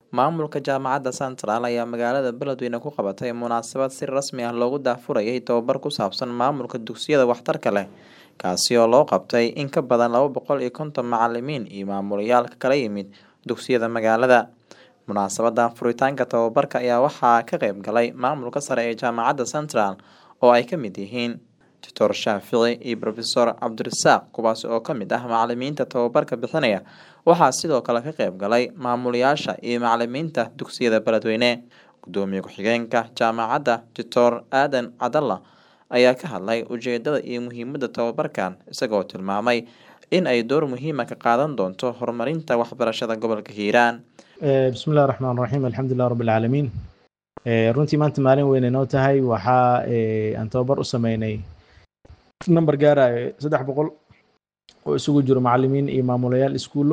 Maamulka Jaamacadda Central ayaa magaalada Beledweyne ku qabatay munaasabad si rasmi ah loogu daahfurayay tababar ku saabsan maamulka dugsiyada waxtarka leh, kaasi oo loo qabtay in ka badan 250 macalimiin iyo maamulayaal ka kala yimid dugsiyada magaalada. Munaasabadan furitaanka tababarka ayaa waxaa ka qayb galay maamulka sare ee Jaamacadda Central oo ay ka mid yihiin Dr. Shaafici iyo Professor Cabdirasaaq, kuwaas oo ka mid ah macalimiinta tababarka bixinaya. Waxaa sidoo kale ka qayb galay maamulayaasha iyo macalimiinta dugsiyada Beledweyne. Gudoomiye ku-xigeenka jaamacadda Dr. Aadan Cabdalla ayaa ka hadlay ujeedada iyo muhiimadda tababarkan, isagoo tilmaamay in ay door muhiim ah ka qaadan doonto horumarinta waxbarashada gobolka Hiiraan. Bismillahi raxmaani raxiim, alxamdulillahi rabbil caalamiin. Runtii maanta maalin weyn inoo tahay. Waxaa aan tababar u sameynay number gaaraya 300 oo isugu jiro macalimiin iyo maamulayaal iskuulo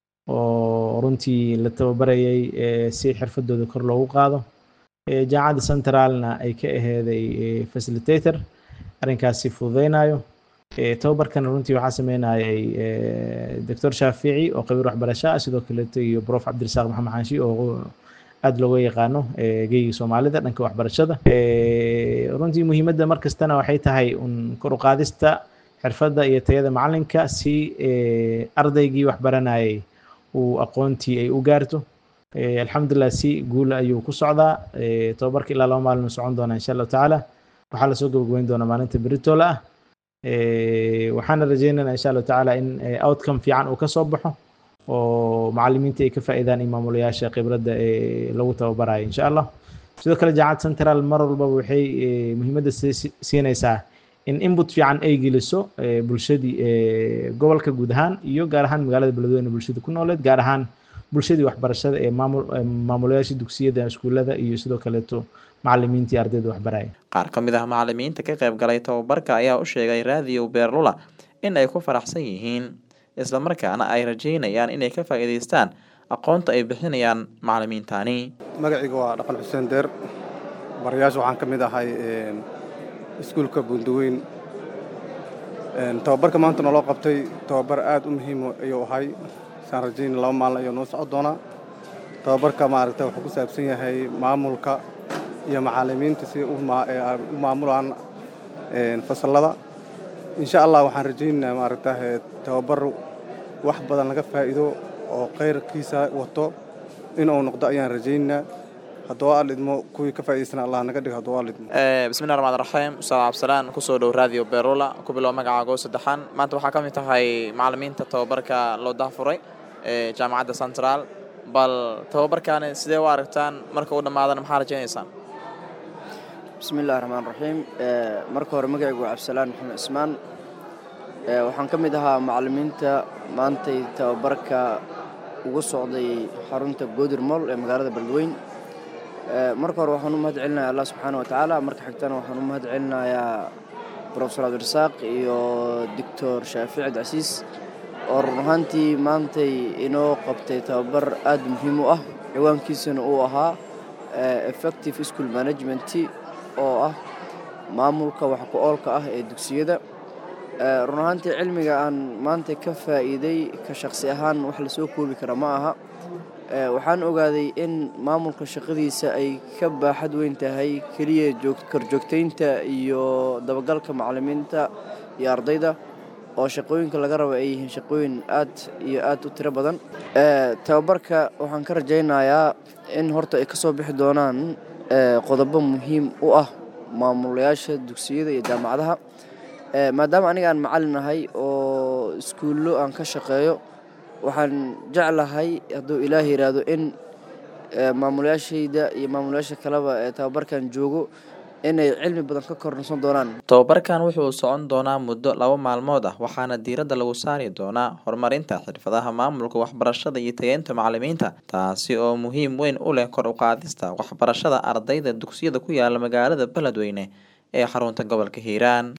oo runtii la tababarayay si xirfadooda kor loogu qaado. Jaamacadda Centralna ay ka aheeday facilitator arrinkaasi fududeynayo. Tababarkan runtii waxaa sameynayay Dr. Shaafici oo qabiir waxbarasho ah, sidoo kale iyo Prof. Cabdirasaaq Maxamed Xanshi oo aad looga yaqaano geeyga Soomaalida dhanka waxbarashada. Runtii muhiimadda markastana waxay tahay kor u qaadista xirfadda iyo tayada macalinka si ardaygii wax baranayay uu aqoontii ay u gaarto. Alxamdulillah si guul ayuu ku socdaa. Tababarka ilaa 2 maalin socon doona insha Allah taala. Waxaa la soo gabagabeyn doonaa maalinta beritoole ah. Waxaan rajeynaynaa insha Allah taala in outcome fiican uu ka soo baxo oo macalimiinta ay ka faa'iidaan iyo maamulayaasha khibradda lagu tababarayo insha Allah. Sidoo kale Jaamacadda Central mar walba waxay muhiimadda siinaysaa in input fiican ay geliso bulshadii gobolka guud ahaan iyo gaar ahaan magaalada Beledweyne bulshada ku nooleed, gaar ahaan bulshadii waxbarashada ee maamulayaasha dugsiyada, iskuulada iyo sidoo kale macalimiintii ardayda waxbaraya. Qaar ka mid ah macalimiinta ka qayb galay tababarka ayaa u sheegay Radio Beerlula in ay ku faraxsan yihiin isla markaana ay rajeynayaan inay ka faa'iideystaan aqoonta ay bixinayaan macalimiintani. Magacayga waa Dhaqan Xuseen Deer. Barayaasha waxaan ka mid ahay iskuulka Buundaweyn. Tababarka maanta noo qabtay tababar aad u muhiim ayuu ahay. Saan rajeynaa 2 maalin ayuu noo socon doonaa. Tababarka maaragtay wuxuu ku saabsan yahay maamulka iyo macalimiinta si u maamulaan fasallada. insha Allah waxaan rajeynayaa maaragtay tababar wax badan laga faa'iido oo qeyrkiisa wato in uu noqdo ayaan rajeynayaa. haddii aad idmo kuwii ka faa'iideysan Allah naga dhigo haddii aad idmo. Bismillahir Rahmaanir Rahiim. Ustaad Cabdisalaan ku soo dhow Radio Beerlula ku bilow magacaaga saddexan. Maanta waxaa ka mid tahay macalimiinta tababarka loo daahfuray Jaamacadda Central. Bal tababarkan sidee u aragtaan marka uu dhamaadana maxaa rajeynaysaan? Bismillahir Rahmaanir Rahiim. Marka hore magacaygu waa Cabdisalaan Maxamed Ismaan. Waxaan ka mid ahaa macalimiinta maanta tababarka ugu socday xarunta Goodir Mall ee magaalada Beledweyne. Marka hore waxaan u mahadcelinayaa Allah subhanahu wa ta'ala. Marka xigtana waxaan u mahadcelinayaa Professor Cabdirasaaq iyo Dr. Shaafici Cabdicasiis oo run ahaantii maanta inoo qabtay tababar aad muhiim u ah. Ciwaankiisana uu ahaa Effective School Management oo ah maamulka wax ku oolka ah ee dugsiyada. Run ahaantii cilmiga aan maanta ka faa'iiday ka shakhsi ahaan wax la soo koobi kara ma aha. Waxaan ogaaday in maamulka shaqadiisa ay ka baaxad weyn tahay kaliya joogtaynta iyo dabagalka macalimiinta iyo ardayda oo shaqooyinka laga rabo ay yihiin shaqooyin aad iyo aad u tiro badan. Tababarka waxaan ka rajeynayaa in horta ay ka soo bixi doonaan qodobo muhiim u ah maamulayaasha dugsiyada iyo jaamacadaha. Maadaama aniga aan macallin ahay oo iskuulo aan ka shaqeeyo, waxaan jeclahay hadduu Ilaahay yiraahdo in maamulayaashayda iyo maamulayaasha kaleba ee tababarkan joogo inay cilmi badan ka kororsan doonaan. Tababarkan wuxuu socon doonaa muddo 2 maalmood ah, waxaana diiradda lagu saari doonaa horumarinta xirfadaha maamulka waxbarashada iyo tayeynta macalimiinta, taasi oo muhiim weyn u leh kor u qaadista waxbarashada ardayda dugsiyada ku yaala magaalada Beledweyne ee xarunta gobolka Hiiraan.